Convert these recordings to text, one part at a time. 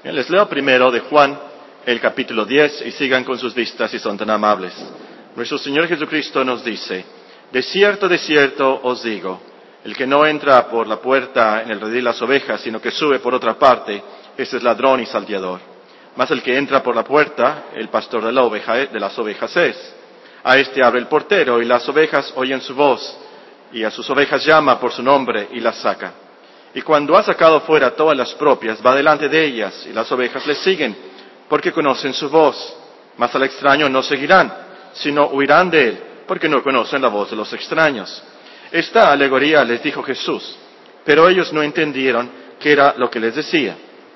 Les leo primero de Juan, el capítulo 10, y sigan con sus vistas si son tan amables. Nuestro Señor Jesucristo nos dice: de cierto os digo, el que no entra por la puerta en el redil de las ovejas, sino que sube por otra parte, ese es ladrón y salteador. Mas el que entra por la puerta, el pastor de las ovejas es. A este abre el portero, y las ovejas oyen su voz, y a sus ovejas llama por su nombre, y las saca. Y cuando ha sacado fuera todas las propias, va delante de ellas, y las ovejas le siguen, porque conocen su voz. Mas al extraño no seguirán, sino huirán de él, porque no conocen la voz de los extraños. Esta alegoría les dijo Jesús, pero ellos no entendieron qué era lo que les decía.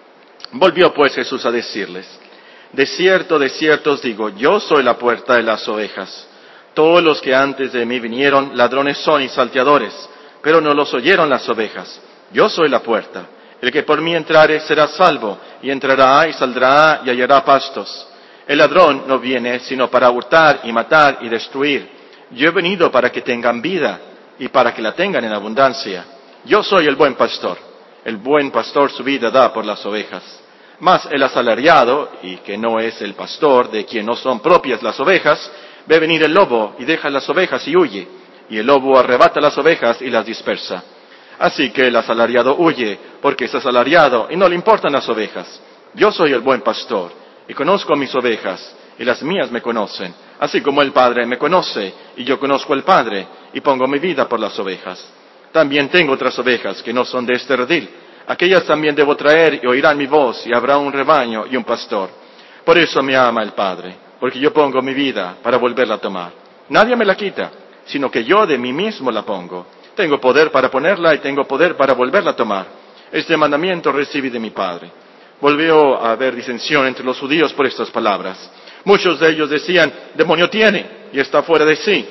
Volvió pues Jesús a decirles: de cierto os digo, yo soy la puerta de las ovejas. Todos los que antes de mí vinieron, ladrones son y salteadores, pero no los oyeron las ovejas. Yo soy la puerta. El que por mí entrare será salvo, y entrará y saldrá y hallará pastos. El ladrón no viene sino para hurtar y matar y destruir. Yo he venido para que tengan vida, y para que la tengan en abundancia. Yo soy el buen pastor. El buen pastor su vida da por las ovejas. Mas el asalariado, y que no es el pastor, de quien no son propias las ovejas, ve venir el lobo y deja las ovejas y huye. Y el lobo arrebata las ovejas y las dispersa. Así que el asalariado huye, porque es asalariado y no le importan las ovejas. Yo soy el buen pastor, y conozco a mis ovejas, y las mías me conocen, así como el Padre me conoce, y yo conozco al Padre, y pongo mi vida por las ovejas. También tengo otras ovejas que no son de este redil. Aquellas también debo traer, y oirán mi voz, y habrá un rebaño y un pastor. Por eso me ama el Padre, porque yo pongo mi vida para volverla a tomar. Nadie me la quita, sino que yo de mí mismo la pongo. Tengo poder para ponerla y tengo poder para volverla a tomar. Este mandamiento recibí de mi Padre. Volvió a haber disensión entre los judíos por estas palabras. Muchos de ellos decían: demonio tiene y está fuera de sí,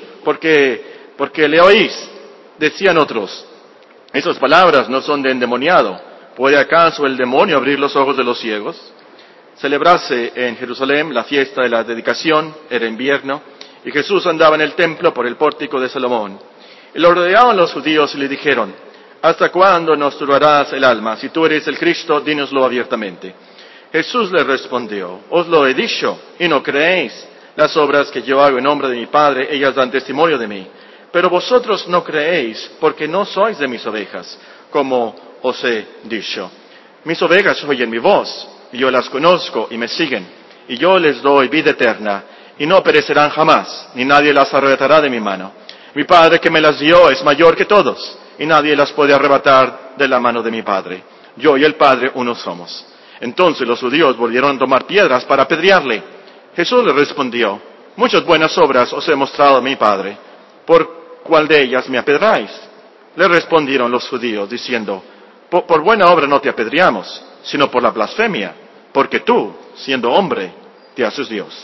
porque le oís. Decían otros: esas palabras no son de endemoniado. ¿Puede acaso el demonio abrir los ojos de los ciegos? Celebrase en Jerusalén la fiesta de la dedicación, era invierno, y Jesús andaba en el templo por el pórtico de Salomón. Y lo rodeaban los judíos y le dijeron: ¿hasta cuándo nos turbarás el alma? Si tú eres el Cristo, dínoslo abiertamente. Jesús les respondió: os lo he dicho, y no creéis. Las obras que yo hago en nombre de mi Padre, ellas dan testimonio de mí. Pero vosotros no creéis, porque no sois de mis ovejas, como os he dicho. Mis ovejas oyen mi voz, y yo las conozco y me siguen. Y yo les doy vida eterna, y no perecerán jamás, ni nadie las arrebatará de mi mano. Mi Padre que me las dio es mayor que todos, y nadie las puede arrebatar de la mano de mi Padre. Yo y el Padre uno somos. Entonces los judíos volvieron a tomar piedras para apedrearle. Jesús les respondió: muchas buenas obras os he mostrado a mi Padre. ¿Por cuál de ellas me apedráis? Le respondieron los judíos, diciendo: por buena obra no te apedreamos, sino por la blasfemia, porque tú, siendo hombre, te haces Dios.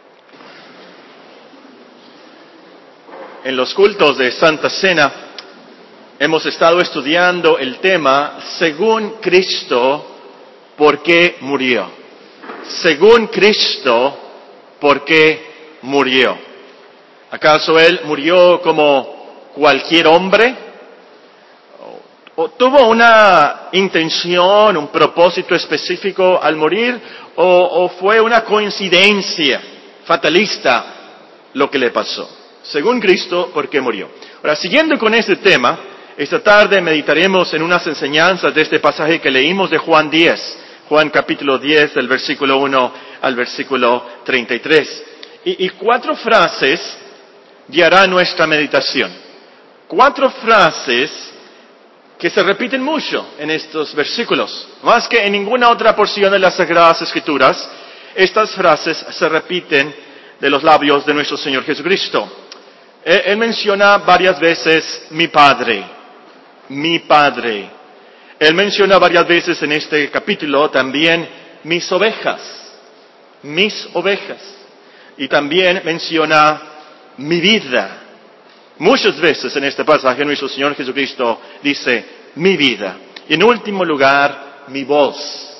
En los cultos de Santa Cena hemos estado estudiando el tema según Cristo, ¿por qué murió? Según Cristo, ¿por qué murió? ¿Acaso Él murió como cualquier hombre? ¿O tuvo una intención, un propósito específico al morir? ¿O fue una coincidencia fatalista lo que le pasó? Según Cristo, ¿por qué murió? Ahora, siguiendo con este tema, esta tarde meditaremos en unas enseñanzas de este pasaje que leímos de Juan 10. Juan capítulo 10, del versículo 1 al versículo 33. Y 4 frases guiarán nuestra meditación. 4 frases que se repiten mucho en estos versículos. Más que en ninguna otra porción de las Sagradas Escrituras, estas frases se repiten de los labios de nuestro Señor Jesucristo. Él menciona varias veces mi Padre, mi Padre. Él menciona varias veces en este capítulo también mis ovejas, mis ovejas. Y también menciona mi vida. Muchas veces en este pasaje nuestro Señor Jesucristo dice mi vida. Y en último lugar, mi voz.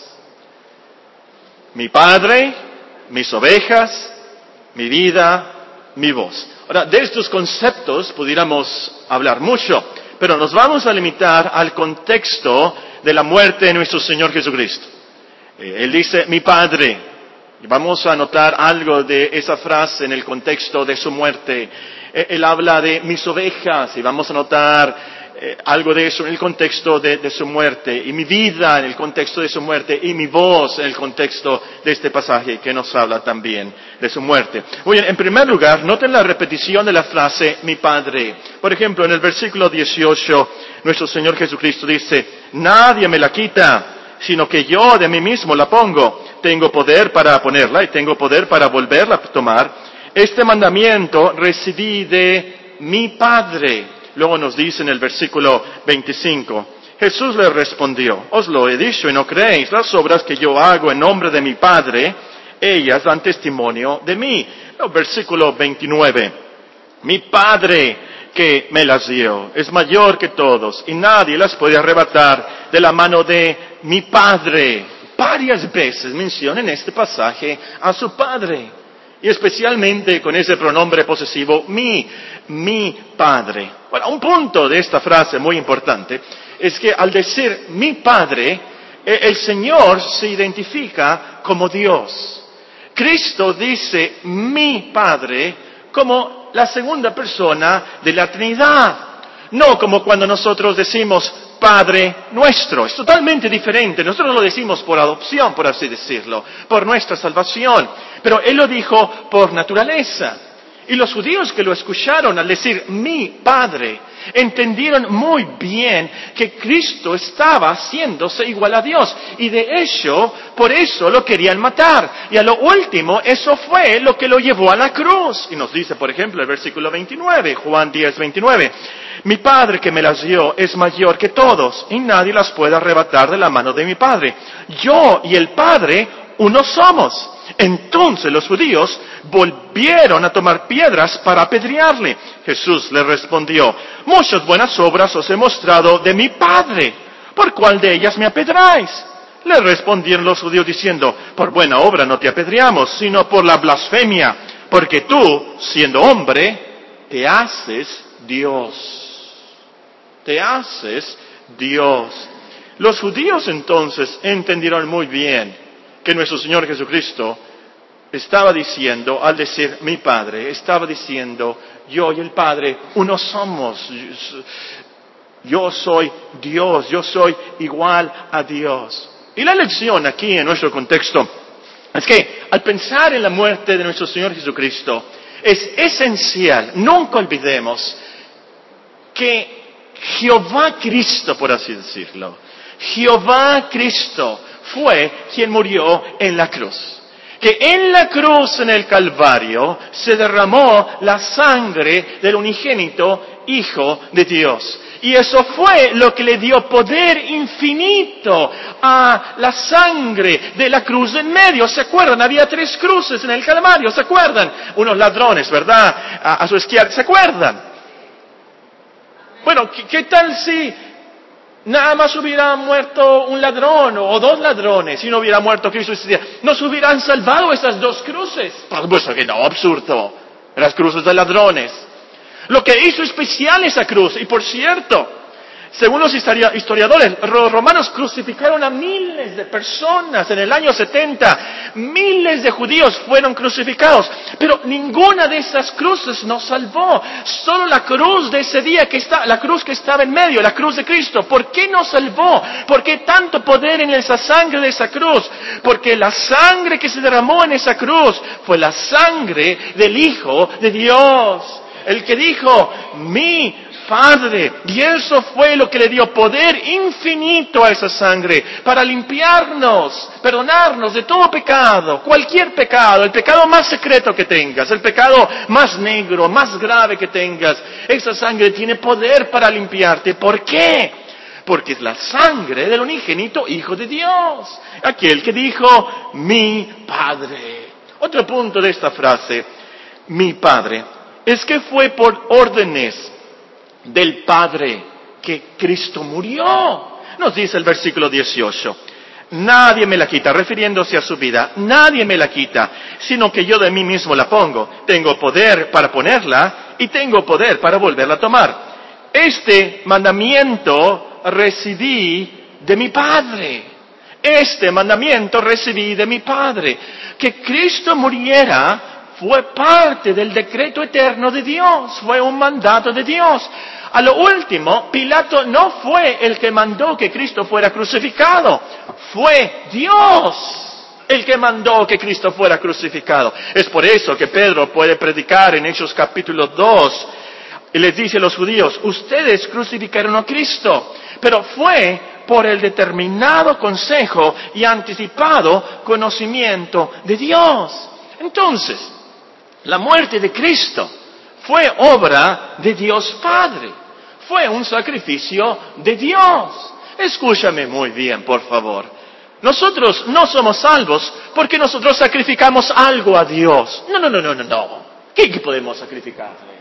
Mi Padre, mis ovejas, mi vida, mi voz. Ahora, de estos conceptos pudiéramos hablar mucho, pero nos vamos a limitar al contexto de la muerte de nuestro Señor Jesucristo. Él dice, mi Padre. Y vamos a notar algo de esa frase en el contexto de su muerte. Él habla de mis ovejas y vamos a notar algo de eso en el contexto de su muerte, y mi vida en el contexto de su muerte, y mi voz en el contexto de este pasaje que nos habla también de su muerte. Muy bien, en primer lugar, noten la repetición de la frase, mi Padre. Por ejemplo, en el versículo 18, nuestro Señor Jesucristo dice, nadie me la quita, sino que yo de mí mismo la pongo. Tengo poder para ponerla y tengo poder para volverla a tomar. Este mandamiento recibí de mi Padre. Luego nos dice en el versículo 25, Jesús le respondió, os lo he dicho y no creéis, las obras que yo hago en nombre de mi Padre, ellas dan testimonio de mí. El versículo 29, mi Padre que me las dio es mayor que todos y nadie las puede arrebatar de la mano de mi Padre. Varias veces menciona en este pasaje a su Padre. Y especialmente con ese pronombre posesivo, mi Padre. Bueno, un punto de esta frase muy importante es que al decir mi Padre, el Señor se identifica como Dios. Cristo dice mi Padre como la segunda persona de la Trinidad. No como cuando nosotros decimos Padre nuestro. Es totalmente diferente. Nosotros lo decimos por adopción, por así decirlo, por nuestra salvación. Pero Él lo dijo por naturaleza. Y los judíos que lo escucharon al decir mi Padre, entendieron muy bien que Cristo estaba haciéndose igual a Dios. Y de hecho, por eso lo querían matar. Y a lo último, eso fue lo que lo llevó a la cruz. Y nos dice, por ejemplo, el versículo 29, Juan 10, 29. Mi Padre que me las dio es mayor que todos, y nadie las puede arrebatar de la mano de mi Padre. Yo y el Padre uno somos. Entonces los judíos volvieron a tomar piedras para apedrearle. Jesús le respondió, muchas buenas obras os he mostrado de mi Padre, ¿por cuál de ellas me apedráis? Le respondieron los judíos diciendo, por buena obra no te apedreamos, sino por la blasfemia, porque tú, siendo hombre, te haces Dios. Te haces Dios. Los judíos entonces entendieron muy bien que nuestro Señor Jesucristo estaba diciendo, al decir mi Padre, estaba diciendo, yo y el Padre uno somos. Yo soy Dios, yo soy igual a Dios. Y la lección aquí en nuestro contexto es que al pensar en la muerte de nuestro Señor Jesucristo, es esencial, nunca olvidemos que Jehová Cristo, por así decirlo, Jehová Cristo fue quien murió en la cruz. Que en la cruz, en el Calvario, se derramó la sangre del unigénito Hijo de Dios. Y eso fue lo que le dio poder infinito a la sangre de la cruz en medio. ¿Se acuerdan? Había 3 cruces en el Calvario, ¿se acuerdan? Unos ladrones, ¿verdad? A su izquierda, ¿se acuerdan? Bueno, ¿qué tal si nada más hubiera muerto un ladrón o 2 ladrones y no hubiera muerto Cristo? ¿Nos hubieran salvado esas 2 cruces? Por supuesto que no, absurdo. Las cruces de ladrones. Lo que hizo especial esa cruz, y por cierto, según los historiadores, los romanos crucificaron a miles de personas en el año 70. Miles de judíos fueron crucificados, pero ninguna de esas cruces nos salvó. Solo la cruz de ese día, la cruz que estaba en medio, la cruz de Cristo. ¿Por qué nos salvó? ¿Por qué tanto poder en esa sangre de esa cruz? Porque la sangre que se derramó en esa cruz fue la sangre del Hijo de Dios. El que dijo, mi Padre, y eso fue lo que le dio poder infinito a esa sangre, para limpiarnos, perdonarnos de todo pecado, cualquier pecado, el pecado más secreto que tengas, el pecado más negro, más grave que tengas, esa sangre tiene poder para limpiarte. ¿Por qué? Porque es la sangre del unigénito Hijo de Dios, aquel que dijo, mi Padre. Otro punto de esta frase, mi Padre, es que fue por órdenes del Padre que Cristo murió. Nos dice el versículo 18, nadie me la quita, refiriéndose a su vida, nadie me la quita, sino que yo de mí mismo la pongo. Tengo poder para ponerla y tengo poder para volverla a tomar. Este mandamiento recibí de mi Padre. Este mandamiento recibí de mi Padre. Que Cristo muriera fue parte del decreto eterno de Dios, fue un mandato de Dios. A lo último, Pilato no fue el que mandó que Cristo fuera crucificado, fue Dios el que mandó que Cristo fuera crucificado. Es por eso que Pedro puede predicar en Hechos capítulo 2 y les dice a los judíos, ustedes crucificaron a Cristo, pero fue por el determinado consejo y anticipado conocimiento de Dios. Entonces, la muerte de Cristo fue obra de Dios Padre, fue un sacrificio de Dios. Escúchame muy bien, por favor. Nosotros no somos salvos porque nosotros sacrificamos algo a Dios. No. ¿Qué podemos sacrificarle?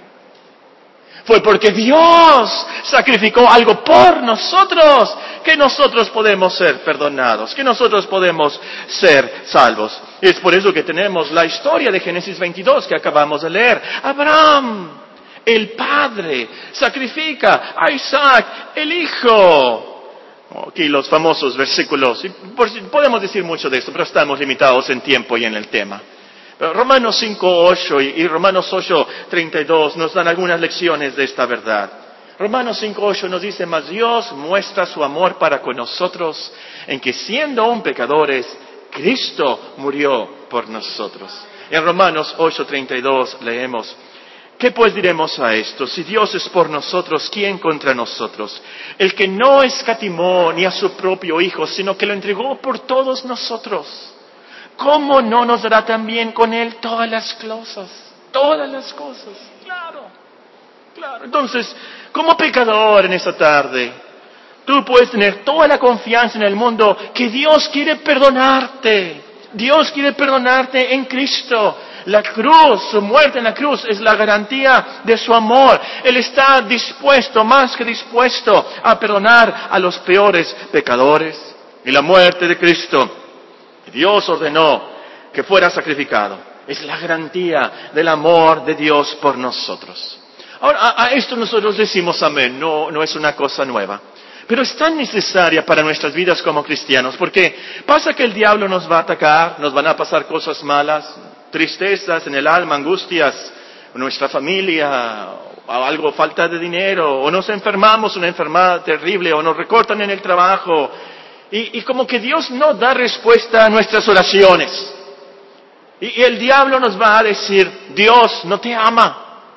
Fue porque Dios sacrificó algo por nosotros, que nosotros podemos ser perdonados, que nosotros podemos ser salvos. Y es por eso que tenemos la historia de Génesis 22 que acabamos de leer. Abraham, el padre, sacrifica a Isaac, el hijo. Aquí los famosos versículos, y podemos decir mucho de esto, pero estamos limitados en tiempo y en el tema. Pero Romanos 5:8 y Romanos 8:32 nos dan algunas lecciones de esta verdad. Romanos 5:8 nos dice, mas Dios muestra su amor para con nosotros, en que siendo aún pecadores, Cristo murió por nosotros. En Romanos 8:32 leemos, ¿qué pues diremos a esto? Si Dios es por nosotros, ¿quién contra nosotros? El que no escatimó ni a su propio Hijo, sino que lo entregó por todos nosotros, ¿cómo no nos dará también con Él todas las cosas? Todas las cosas, claro. Entonces, como pecador en esta tarde, tú puedes tener toda la confianza en el mundo que Dios quiere perdonarte. Dios quiere perdonarte en Cristo. La cruz, su muerte en la cruz es la garantía de su amor. Él está dispuesto, más que dispuesto, a perdonar a los peores pecadores. Y la muerte de Cristo, Dios ordenó que fuera sacrificado, es la garantía del amor de Dios por nosotros. Ahora, a esto nosotros decimos amén, no es una cosa nueva. Pero es tan necesaria para nuestras vidas como cristianos, porque pasa que el diablo nos va a atacar, nos van a pasar cosas malas, tristezas en el alma, angustias, en nuestra familia, o algo, falta de dinero, o nos enfermamos, una enfermedad terrible, o nos recortan en el trabajo, y como que Dios no da respuesta a nuestras oraciones. Y el diablo nos va a decir, Dios no te ama.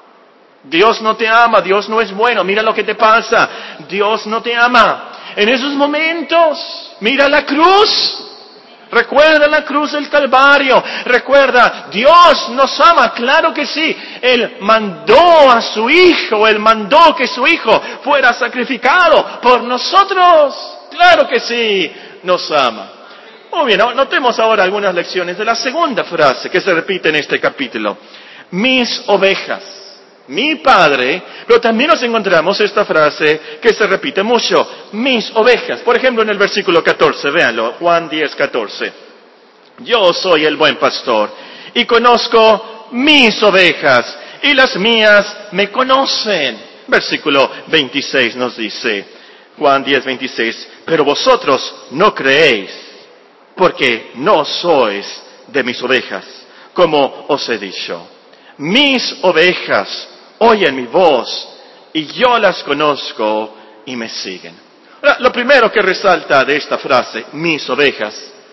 Dios no te ama, Dios no es bueno, mira lo que te pasa, Dios no te ama. En esos momentos, mira la cruz, recuerda la cruz del Calvario, recuerda, Dios nos ama, claro que sí. Él mandó a su Hijo, Él mandó que su Hijo fuera sacrificado por nosotros, claro que sí, nos ama. Muy bien, notemos ahora algunas lecciones de la segunda frase que se repite en este capítulo, mis ovejas. Mi Padre, pero también nos encontramos esta frase que se repite mucho, mis ovejas. Por ejemplo, en el versículo 14, véanlo, Juan 10:14. Yo soy el buen pastor y conozco mis ovejas y las mías me conocen. Versículo 26 nos dice, Juan 10:26, pero vosotros no creéis porque no sois de mis ovejas, como os he dicho. Mis ovejas oyen mi voz y yo las conozco y me siguen. Ahora, lo primero que resalta de esta frase, mis ovejas,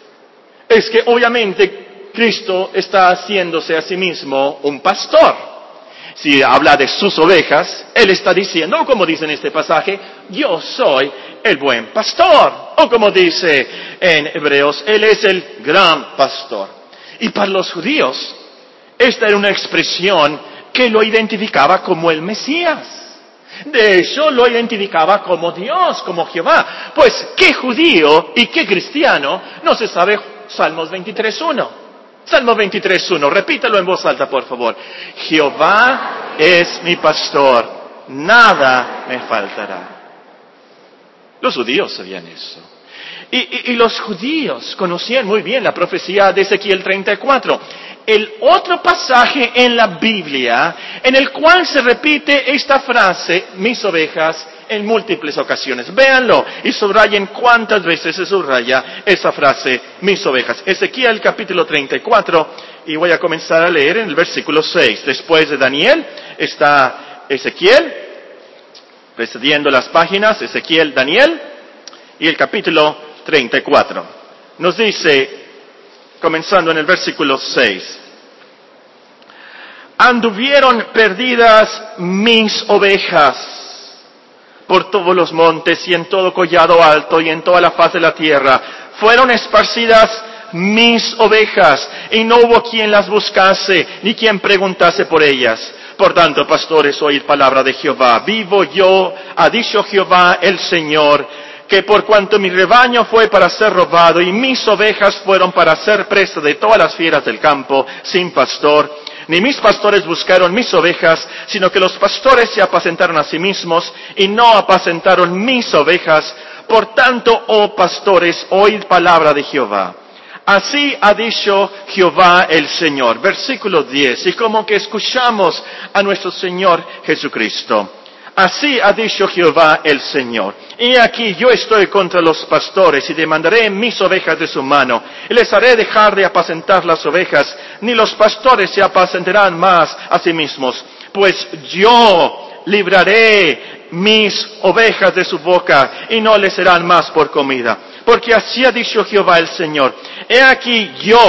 es que obviamente Cristo está haciéndose a sí mismo un pastor. Si habla de sus ovejas, Él está diciendo, como dice en este pasaje, yo soy el buen pastor. O como dice en Hebreos, Él es el gran pastor. Y para los judíos, esta era una expresión que lo identificaba como el Mesías. De hecho, lo identificaba como Dios, como Jehová. Pues, ¿qué judío y qué cristiano no se sabe Salmos 23:1? Salmo 23:1, repítalo en voz alta, por favor. Jehová es mi pastor, nada me faltará. Los judíos sabían eso. Y los judíos conocían muy bien la profecía de Ezequiel 34. El otro pasaje en la Biblia en el cual se repite esta frase, mis ovejas, en múltiples ocasiones. Véanlo y subrayen cuántas veces se subraya esa frase, mis ovejas. Ezequiel capítulo 34, y voy a comenzar a leer en el versículo 6. Después de Daniel está Ezequiel, precediendo las páginas, Ezequiel, Daniel, y el capítulo 34. Nos dice, comenzando en el versículo 6, anduvieron perdidas mis ovejas por todos los montes y en todo collado alto y en toda la faz de la tierra. Fueron esparcidas mis ovejas y no hubo quien las buscase ni quien preguntase por ellas. Por tanto, pastores, oíd palabra de Jehová. Vivo yo, ha dicho Jehová el Señor, que por cuanto mi rebaño fue para ser robado y mis ovejas fueron para ser presa de todas las fieras del campo, sin pastor, ni mis pastores buscaron mis ovejas, sino que los pastores se apacentaron a sí mismos y no apacentaron mis ovejas. Por tanto, oh pastores, oíd palabra de Jehová. Así ha dicho Jehová el Señor. Versículo 10. Y como que escuchamos a nuestro Señor Jesucristo. Así ha dicho Jehová el Señor. Y aquí yo estoy contra los pastores y demandaré mis ovejas de su mano. Y les haré dejar de apacentar las ovejas. Ni los pastores se apacentarán más a sí mismos. Pues yo libraré mis ovejas de su boca y no les serán más por comida. Porque así ha dicho Jehová el Señor. He aquí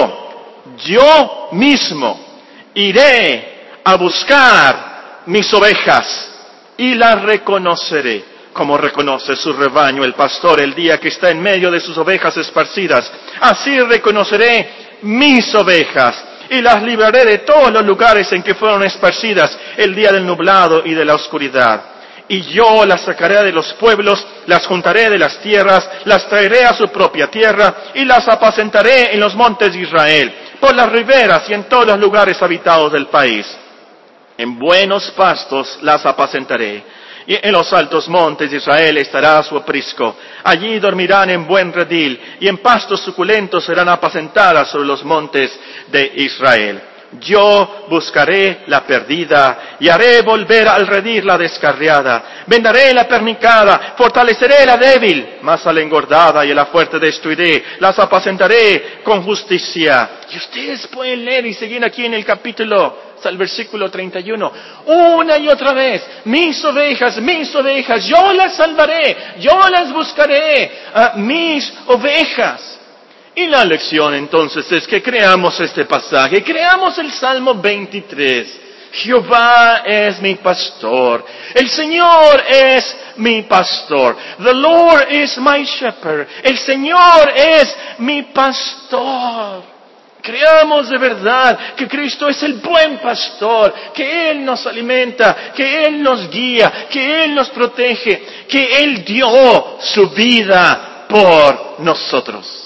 yo mismo iré a buscar mis ovejas y las reconoceré, como reconoce su rebaño el pastor el día que está en medio de sus ovejas esparcidas. Así reconoceré mis ovejas y las libraré de todos los lugares en que fueron esparcidas el día del nublado y de la oscuridad. Y yo las sacaré de los pueblos, las juntaré de las tierras, las traeré a su propia tierra y las apacentaré en los montes de Israel, por las riberas y en todos los lugares habitados del país. En buenos pastos las apacentaré, y en los altos montes de Israel estará su aprisco. Allí dormirán en buen redil, y en pastos suculentos serán apacentadas sobre los montes de Israel. Yo buscaré la perdida, y haré volver al redil la descarriada. Vendaré la pernicada, fortaleceré la débil, mas a la engordada y a la fuerte destruiré. Las apacentaré con justicia. Y ustedes pueden leer y seguir aquí en el capítulo, hasta el versículo 31, una y otra vez, mis ovejas, yo las salvaré, yo las buscaré, mis ovejas. Y la lección entonces es que creamos este pasaje, creamos el Salmo 23. Jehová es mi pastor, el Señor es mi pastor, the Lord is my shepherd, el Señor es mi pastor. Creamos de verdad que Cristo es el buen pastor, que Él nos alimenta, que Él nos guía, que Él nos protege, que Él dio su vida por nosotros,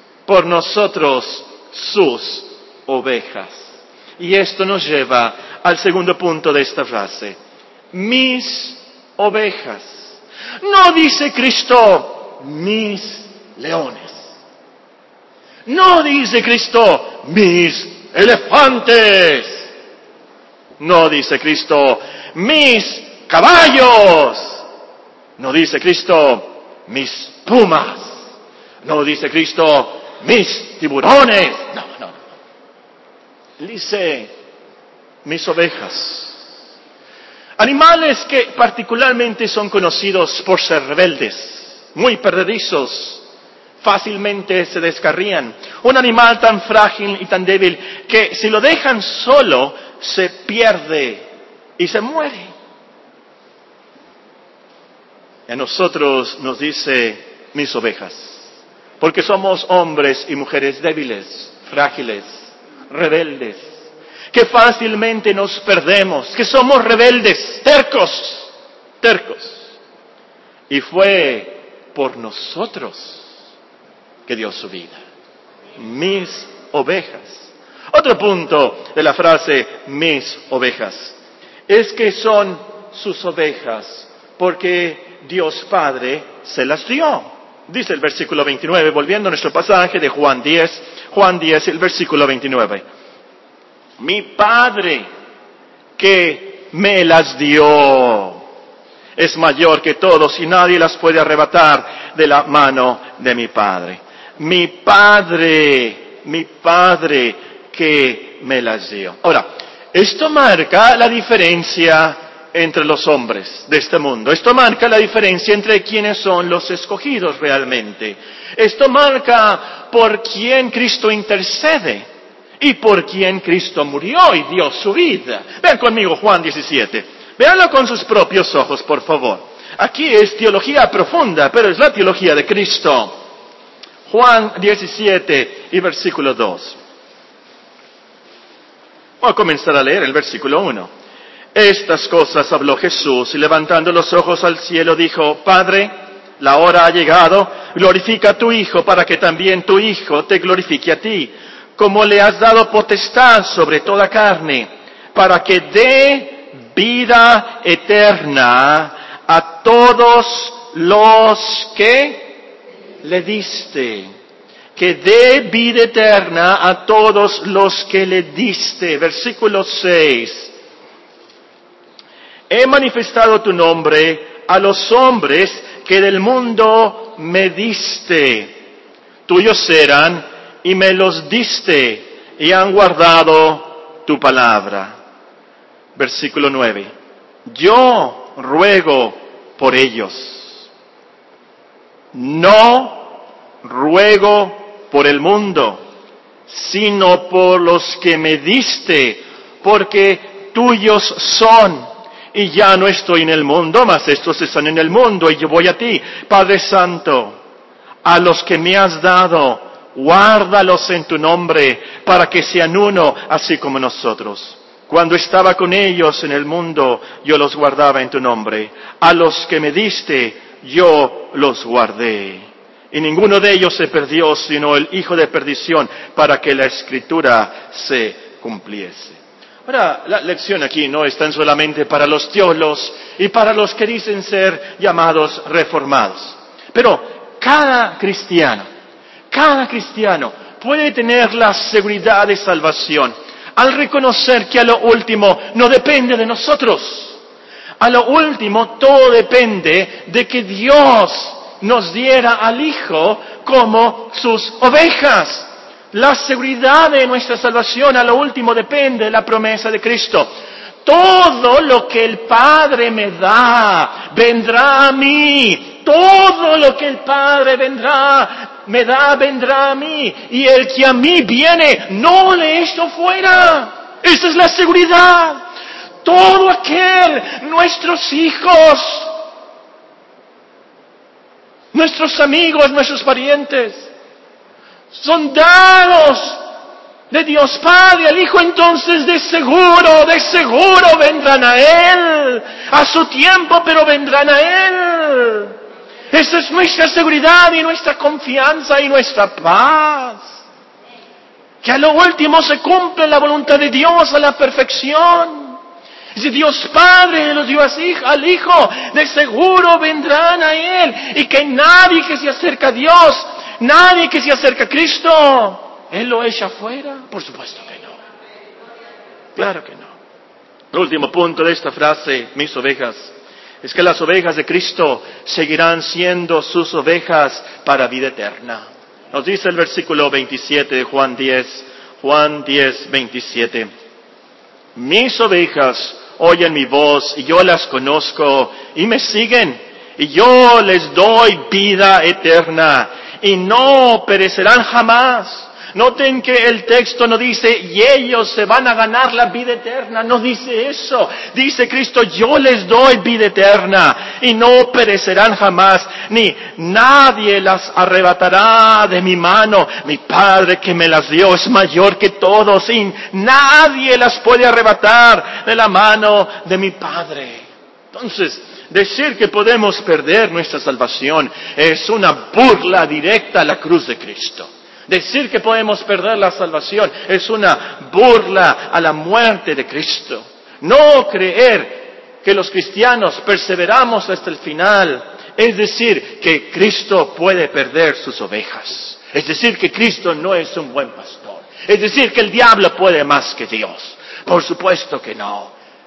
sus ovejas. Y esto nos lleva al segundo punto de esta frase, mis ovejas. No dice Cristo, mis leones. No dice Cristo, mis elefantes. No dice Cristo, mis caballos. No dice Cristo, mis pumas. No dice Cristo, mis tiburones. No. Dice, mis ovejas. Animales que particularmente son conocidos por ser rebeldes, muy perdedizos, fácilmente se descarrían. Un animal tan frágil y tan débil que si lo dejan solo se pierde y se muere. Y a nosotros nos dice mis ovejas, porque somos hombres y mujeres débiles, frágiles, rebeldes, que fácilmente nos perdemos, que somos rebeldes, tercos. Y fue por nosotros que dio su vida. Mis ovejas. Otro punto de la frase mis ovejas es que son sus ovejas porque Dios Padre se las dio. Dice el versículo 29, volviendo a nuestro pasaje de Juan 10, el versículo 29. Mi Padre que me las dio. es mayor que todos y nadie las puede arrebatar de la mano de mi Padre. Mi Padre que me las dio. Ahora, esto marca la diferencia entre los hombres de este mundo. Esto marca la diferencia entre quienes son los escogidos realmente. Esto marca por quién Cristo intercede y por quién Cristo murió y dio su vida. Vean conmigo Juan 17. Véanlo con sus propios ojos, por favor. Aquí es teología profunda, pero es la teología de Cristo. Juan 17 y versículo 2. Voy a comenzar a leer el versículo 1. Estas cosas habló Jesús y levantando los ojos al cielo dijo, Padre, la hora ha llegado, glorifica a tu Hijo para que también tu Hijo te glorifique a ti, como le has dado potestad sobre toda carne, para que dé vida eterna a todos los que le diste. Que dé vida eterna a todos los que le diste. Versículo 6. He manifestado tu nombre a los hombres que del mundo me diste. Tuyos eran y me los diste y han guardado tu palabra. Versículo 9. Yo ruego por ellos. No ruego por el mundo, sino por los que me diste, porque tuyos son. Y ya no estoy en el mundo, mas estos están en el mundo, y yo voy a ti. Padre Santo, a los que me has dado, guárdalos en tu nombre, para que sean uno, así como nosotros. Cuando estaba con ellos en el mundo, yo los guardaba en tu nombre. A los que me diste, yo los guardé. Y ninguno de ellos se perdió, sino el hijo de perdición, para que la Escritura se cumpliese. Ahora, la lección aquí no es tan solamente para los teólogos y para los que dicen ser llamados reformados. Pero cada cristiano puede tener la seguridad de salvación al reconocer que a lo último no depende de nosotros. A lo último todo depende de que Dios nos diera al Hijo como sus ovejas. La seguridad de nuestra salvación a lo último depende de la promesa de Cristo. Todo lo que el Padre me da, vendrá a mí. Todo lo que el Padre vendrá a mí. Y el que a mí viene, no le echo fuera. Esa es la seguridad. Todo aquel, nuestros hijos, nuestros amigos, nuestros parientes, son dados de Dios Padre al Hijo, entonces de seguro vendrán a Él, a su tiempo, pero vendrán a Él. Esa es nuestra seguridad y nuestra confianza y nuestra paz. Que a lo último se cumple la voluntad de Dios a la perfección. Si Dios Padre lo dio al Hijo, de seguro vendrán a Él. Y que nadie que se acerca a Dios, nadie que se acerca a Cristo, Él lo echa fuera. Por supuesto que no. Claro que no. El último punto de esta frase, mis ovejas, es que las ovejas de Cristo seguirán siendo sus ovejas para vida eterna. Nos dice el versículo 27 de Juan 10, 27. Mis ovejas oyen mi voz y yo las conozco y me siguen y yo les doy vida eterna y no perecerán jamás. Noten que el texto no dice, y ellos se van a ganar la vida eterna. No dice eso. Dice Cristo, yo les doy vida eterna y no perecerán jamás, ni nadie las arrebatará de mi mano. Mi Padre que me las dio es mayor que todos y nadie las puede arrebatar de la mano de mi Padre. Entonces, decir que podemos perder nuestra salvación es una burla directa a la cruz de Cristo. Decir que podemos perder la salvación es una burla a la muerte de Cristo. No creer que los cristianos perseveramos hasta el final es decir que Cristo puede perder sus ovejas. Es decir que Cristo no es un buen pastor. Es decir que el diablo puede más que Dios. Por supuesto que no.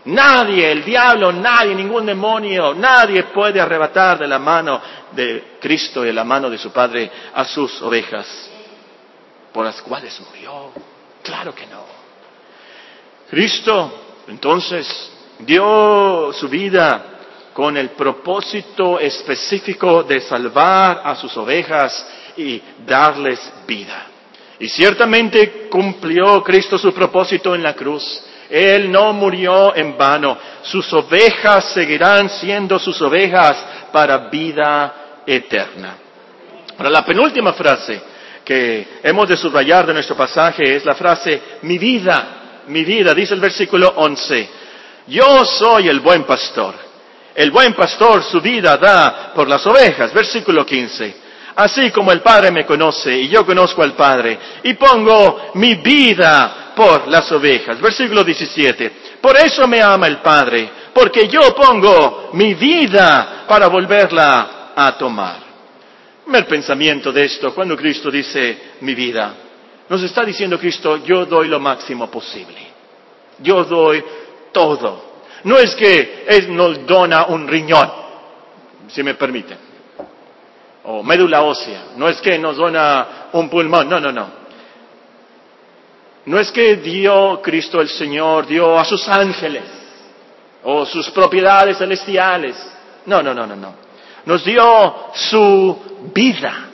Nadie, el diablo, nadie, ningún demonio, nadie puede arrebatar de la mano de Cristo y de la mano de su Padre a sus ovejas, por las cuales murió. Claro que no. Cristo, entonces, dio su vida con el propósito específico de salvar a sus ovejas y darles vida. Y ciertamente cumplió Cristo su propósito en la cruz. Él no murió en vano. Sus ovejas seguirán siendo sus ovejas para vida eterna. Ahora, la penúltima frase que hemos de subrayar de nuestro pasaje es la frase, mi vida, dice el versículo 11. Yo soy el buen pastor. El buen pastor su vida da por las ovejas. Versículo 15. Así como el Padre me conoce y yo conozco al Padre, y pongo mi vida por las ovejas. Versículo 17. Por eso me ama el Padre, porque yo pongo mi vida para volverla a tomar. El pensamiento de esto, cuando Cristo dice mi vida, nos está diciendo Cristo, yo doy lo máximo posible. Yo doy todo. No es que Él nos dona un riñón, si me permiten, o médula ósea. No es que nos dona un pulmón, no. No es que dio Cristo el Señor, dio a sus ángeles, o sus propiedades celestiales. No. Nos dio su vida.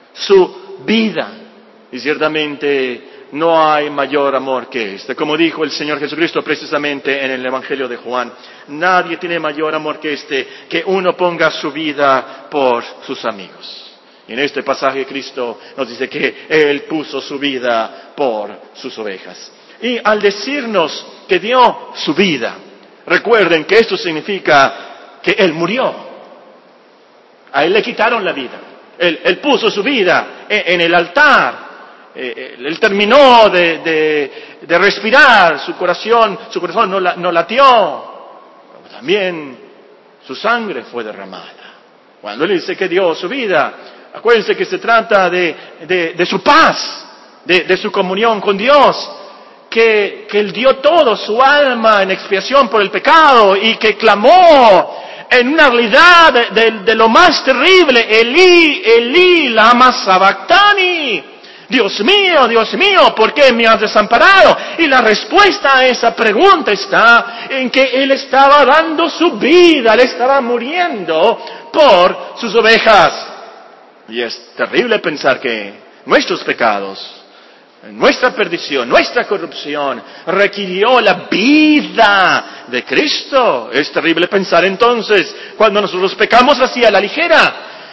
Y ciertamente no hay mayor amor que este. Como dijo el Señor Jesucristo precisamente en el Evangelio de Juan, nadie tiene mayor amor que este, que uno ponga su vida por sus amigos. Y en este pasaje Cristo nos dice que Él puso su vida por sus ovejas. Y al decirnos que dio su vida, recuerden que esto significa que Él murió. A Él le quitaron la vida. Él puso su vida en el altar. Él terminó de respirar, su corazón no latió. También su sangre fue derramada. Cuando Él dice que dio su vida, acuérdense que se trata de su paz, de su comunión con Dios, que Él dio todo, su alma en expiación por el pecado, y que clamó en una realidad de lo más terrible, Elí, Elí, lama sabactani. Dios mío, ¿por qué me has desamparado? Y la respuesta a esa pregunta está en que Él estaba dando su vida, Él estaba muriendo por sus ovejas. Y es terrible pensar que nuestros pecados, nuestra perdición, nuestra corrupción requirió la vida de Cristo. Es terrible pensar entonces, cuando nosotros pecamos así a la ligera,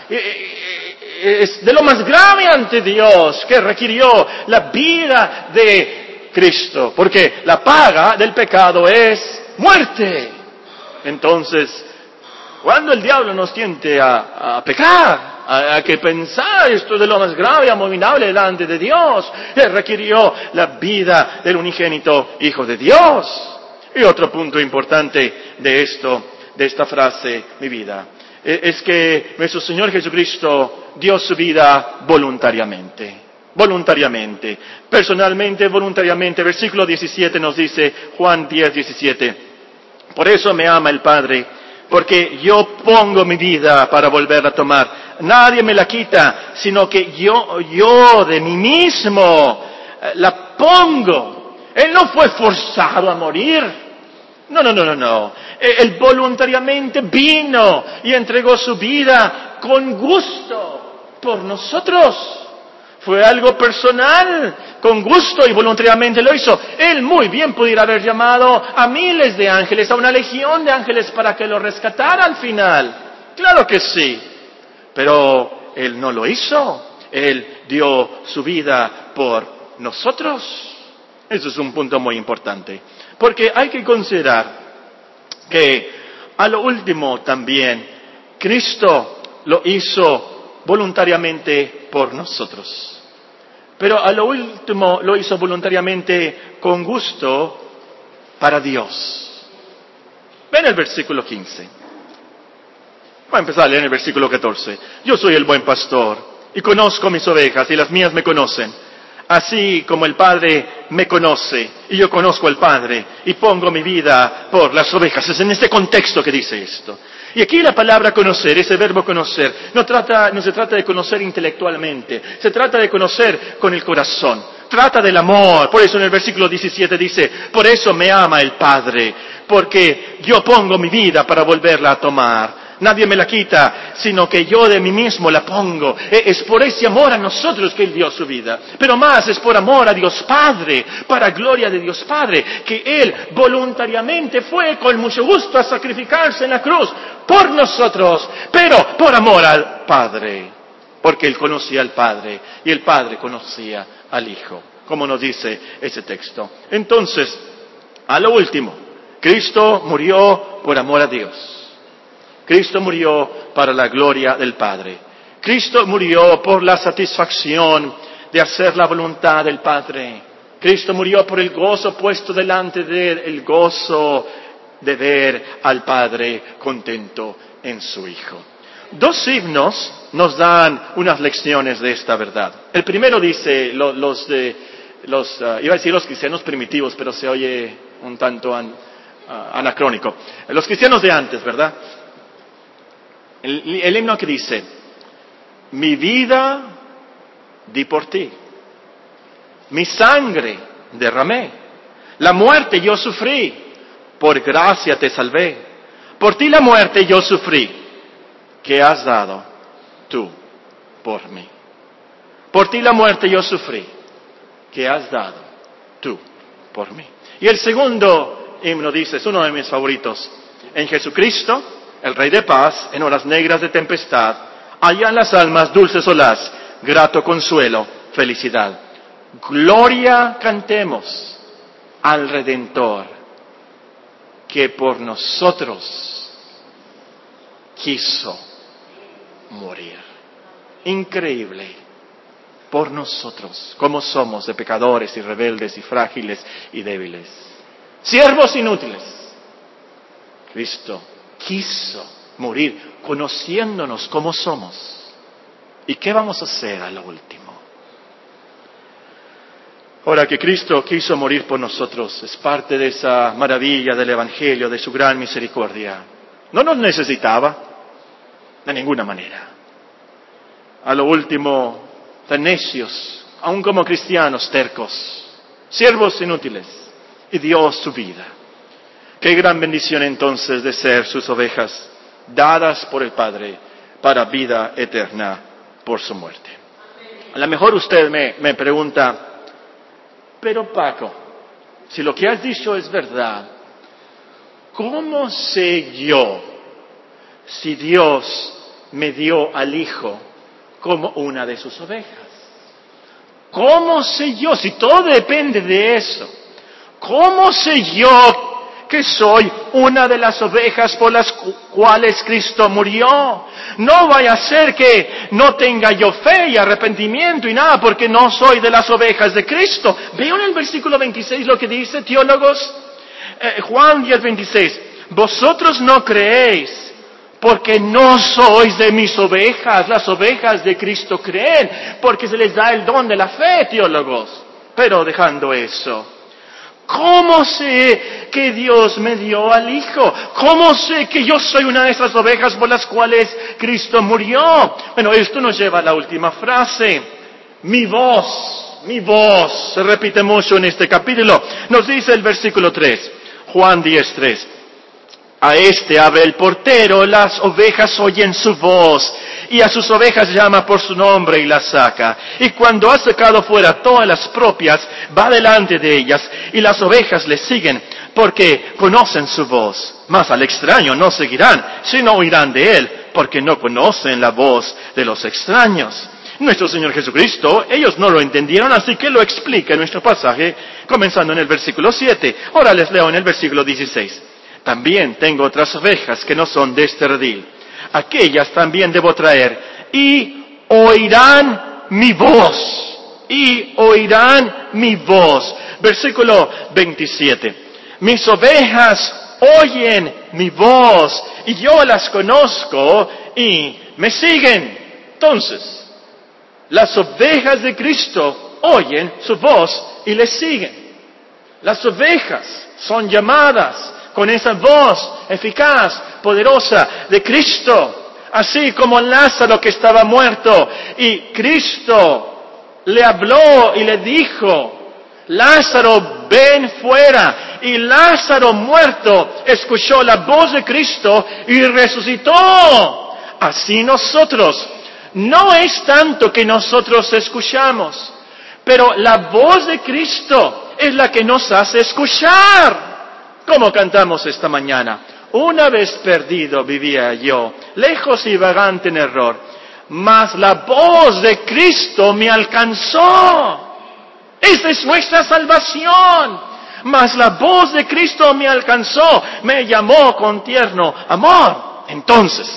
es de lo más grave ante Dios que requirió la vida de Cristo, porque la paga del pecado es muerte. Entonces, cuando el diablo nos tiente a pecar, a que pensar esto de lo más grave y abominable delante de Dios, Él requirió la vida del unigénito Hijo de Dios. Y otro punto importante de esta frase, mi vida, es que nuestro Señor Jesucristo dio su vida voluntariamente, personalmente, voluntariamente. Versículo 17 nos dice, Juan 10:17, por eso me ama el Padre, porque yo pongo mi vida para volverla a tomar. Nadie me la quita, sino que yo de mí mismo la pongo. Él no fue forzado a morir. No. Él voluntariamente vino y entregó su vida con gusto por nosotros. Fue algo personal, con gusto y voluntariamente lo hizo. Él muy bien pudiera haber llamado a miles de ángeles, a una legión de ángeles para que lo rescatara al final. Claro que sí, pero Él no lo hizo. Él dio su vida por nosotros. Eso es un punto muy importante, porque hay que considerar que a lo último también Cristo lo hizo voluntariamente por nosotros. Pero a lo último lo hizo voluntariamente con gusto para Dios. Ven el versículo 15. Voy a empezar a leer en el versículo 14. Yo soy el buen pastor y conozco mis ovejas y las mías me conocen. Así como el Padre me conoce y yo conozco al Padre y pongo mi vida por las ovejas. Es en este contexto que dice esto. Y aquí la palabra conocer, ese verbo conocer, no se trata de conocer intelectualmente, se trata de conocer con el corazón. Trata del amor. Por eso en el versículo 17 dice, por eso me ama el Padre, porque yo pongo mi vida para volverla a tomar. Nadie me la quita, sino que yo de mí mismo la pongo. Es por ese amor a nosotros que Él dio su vida. Pero más es por amor a Dios Padre, para gloria de Dios Padre, que Él voluntariamente fue con mucho gusto a sacrificarse en la cruz por nosotros, pero por amor al Padre. Porque Él conocía al Padre y el Padre conocía al Hijo, como nos dice ese texto. Entonces, a lo último, Cristo murió por amor a Dios. Cristo murió para la gloria del Padre. Cristo murió por la satisfacción de hacer la voluntad del Padre. Cristo murió por el gozo puesto delante de Él, el gozo de ver al Padre contento en su Hijo. Dos himnos nos dan unas lecciones de esta verdad. El primero dice, iba a decir los cristianos primitivos, pero se oye un tanto anacrónico. Los cristianos de antes, ¿verdad? El himno que dice, mi vida di por ti, mi sangre derramé, la muerte yo sufrí, por gracia te salvé, por ti la muerte yo sufrí, que has dado tú por mí. Por ti la muerte yo sufrí, que has dado tú por mí. Y el segundo himno dice, es uno de mis favoritos, en Jesucristo, el Rey de paz, en horas negras de tempestad, hallan las almas dulce solaz, grato consuelo, felicidad. Gloria cantemos al Redentor, que por nosotros quiso morir. Increíble, por nosotros, como somos de pecadores y rebeldes y frágiles y débiles. Siervos inútiles. Cristo quiso morir conociéndonos como somos. ¿Y qué vamos a hacer a lo último? Ahora que Cristo quiso morir por nosotros, es parte de esa maravilla del Evangelio, de su gran misericordia. No nos necesitaba, de ninguna manera. A lo último, tan necios, aun como cristianos tercos, siervos inútiles, y dio su vida. Qué gran bendición entonces de ser sus ovejas, dadas por el Padre para vida eterna por su muerte. A lo mejor usted me pregunta, pero Paco, si lo que has dicho es verdad, ¿cómo sé yo si Dios me dio al Hijo como una de sus ovejas? ¿Cómo sé yo, si todo depende de eso? ¿Cómo sé yo que soy una de las ovejas por las cuales Cristo murió? No vaya a ser que no tenga yo fe y arrepentimiento y nada, porque no soy de las ovejas de Cristo. Veo en el versículo 26 lo que dice, teólogos, Juan 10:26, vosotros no creéis porque no sois de mis ovejas, las ovejas de Cristo creen, porque se les da el don de la fe, teólogos. Pero dejando eso, ¿cómo sé que Dios me dio al Hijo? ¿Cómo sé que yo soy una de esas ovejas por las cuales Cristo murió? Bueno, esto nos lleva a la última frase. Mi voz, se repite mucho en este capítulo. Nos dice el versículo 3, Juan 10:3. A este abre el portero, las ovejas oyen su voz, y a sus ovejas llama por su nombre y las saca. Y cuando ha sacado fuera todas las propias, va delante de ellas, y las ovejas le siguen, porque conocen su voz. Mas al extraño no seguirán, sino oirán de él, porque no conocen la voz de los extraños. Nuestro Señor Jesucristo, ellos no lo entendieron, así que lo explica en nuestro pasaje, comenzando en el versículo 7. Ahora les leo en el versículo 16. También tengo otras ovejas que no son de este redil. Aquellas también debo traer, y oirán mi voz. Y oirán mi voz. Versículo 27. Mis ovejas oyen mi voz, y yo las conozco, y me siguen. Entonces, las ovejas de Cristo oyen su voz y le siguen. Las ovejas son llamadas con esa voz eficaz, poderosa de Cristo. Así como Lázaro que estaba muerto y Cristo le habló y le dijo, Lázaro, ven fuera. Y Lázaro muerto escuchó la voz de Cristo y resucitó. Así nosotros, no es tanto que nosotros escuchamos, pero la voz de Cristo es la que nos hace escuchar. Como cantamos esta mañana. Una vez perdido vivía yo, lejos y vagante en error, mas la voz de Cristo me alcanzó. Esa es nuestra salvación. Mas la voz de Cristo me alcanzó, me llamó con tierno amor. Entonces,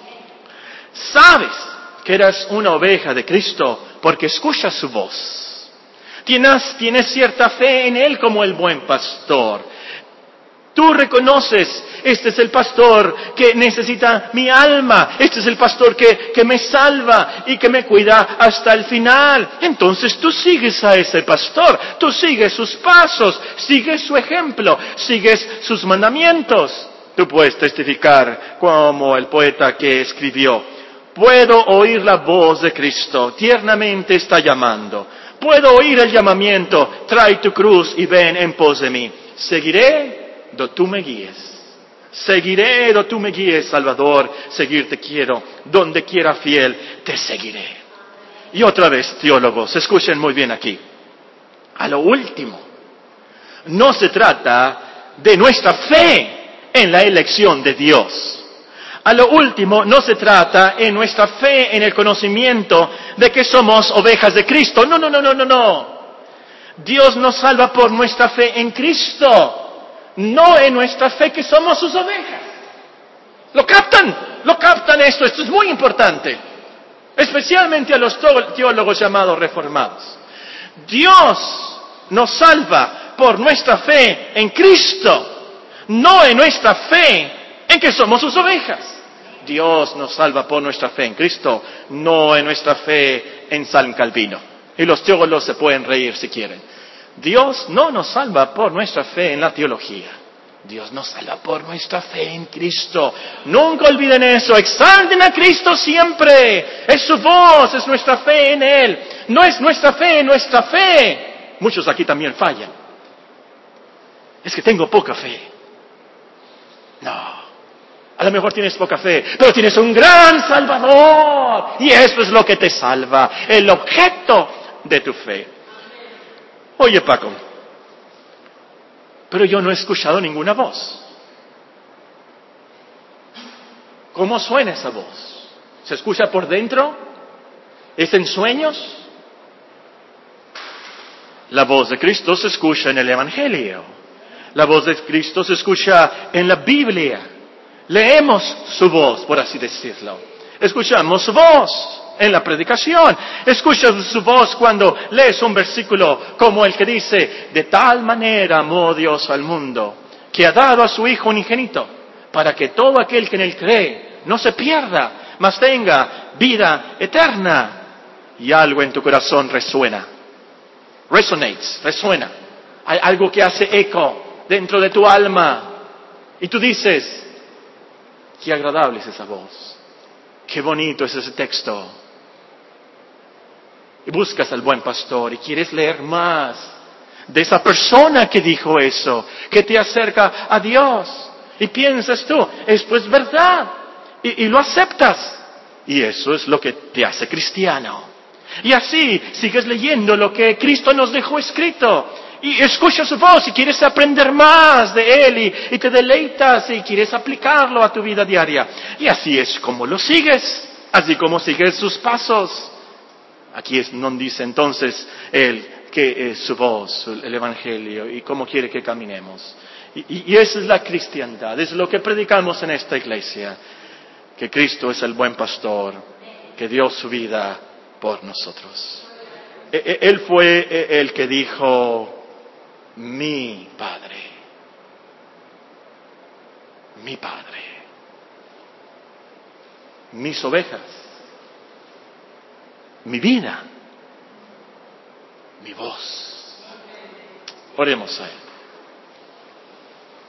sabes que eres una oveja de Cristo porque escuchas su voz. Tienes cierta fe en Él como el buen pastor. Tú reconoces, este es el pastor que necesita mi alma, este es el pastor que me salva y que me cuida hasta el final. Entonces tú sigues a ese pastor, tú sigues sus pasos, sigues su ejemplo, sigues sus mandamientos. Tú puedes testificar como el poeta que escribió, puedo oír la voz de Cristo, tiernamente está llamando. Puedo oír el llamamiento, trae tu cruz y ven en pos de mí. Seguiré do tú me guíes. Seguiré do tú me guíes, Salvador, seguirte quiero, donde quiera fiel, te seguiré. Y otra vez, teólogos, escuchen muy bien aquí. A lo último, no se trata de nuestra fe en la elección de Dios. A lo último, no se trata en nuestra fe en el conocimiento de que somos ovejas de Cristo. No. Dios nos salva por nuestra fe en Cristo. No en nuestra fe que somos sus ovejas. ¿Lo captan esto es muy importante. Especialmente a los teólogos llamados reformados. Dios nos salva por nuestra fe en Cristo, no en nuestra fe en que somos sus ovejas. Dios nos salva por nuestra fe en Cristo, no en nuestra fe en San Calvino. Y los teólogos se pueden reír si quieren. Dios no nos salva por nuestra fe en la teología. Dios nos salva por nuestra fe en Cristo. Nunca olviden eso. Exalten a Cristo siempre. Es su voz, es nuestra fe en Él. No es nuestra fe en nuestra fe. Muchos aquí también fallan. Es que tengo poca fe. No. A lo mejor tienes poca fe, pero tienes un gran Salvador. Y eso es lo que te salva. El objeto de tu fe. Oye, Paco, pero yo no he escuchado ninguna voz. ¿Cómo suena esa voz? ¿Se escucha por dentro? ¿Es en sueños? La voz de Cristo se escucha en el Evangelio. La voz de Cristo se escucha en la Biblia. Leemos su voz, por así decirlo. Escuchamos su voz en la predicación. Escuchas su voz cuando lees un versículo como el que dice, de tal manera amó Dios al mundo, que ha dado a su Hijo unigénito, para que todo aquel que en él cree no se pierda, mas tenga vida eterna. Y algo en tu corazón resuena. Resuena. Hay algo que hace eco dentro de tu alma. Y tú dices, qué agradable es esa voz. Qué bonito es ese texto. Y buscas al buen pastor y quieres leer más de esa persona que dijo eso, que te acerca a Dios. Y piensas tú, esto es verdad. Y lo aceptas. Y eso es lo que te hace cristiano. Y así sigues leyendo lo que Cristo nos dejó escrito. Y escuchas su voz y quieres aprender más de Él y te deleitas y quieres aplicarlo a tu vida diaria. Y así es como lo sigues, así como sigues sus pasos. Aquí nos dice entonces Él que es su voz, el Evangelio y cómo quiere que caminemos. Y esa es la cristiandad, es lo que predicamos en esta iglesia, que Cristo es el buen pastor, que dio su vida por nosotros. Él fue el que dijo, mi Padre, mis ovejas, mi vida, mi voz. Oremos a Él.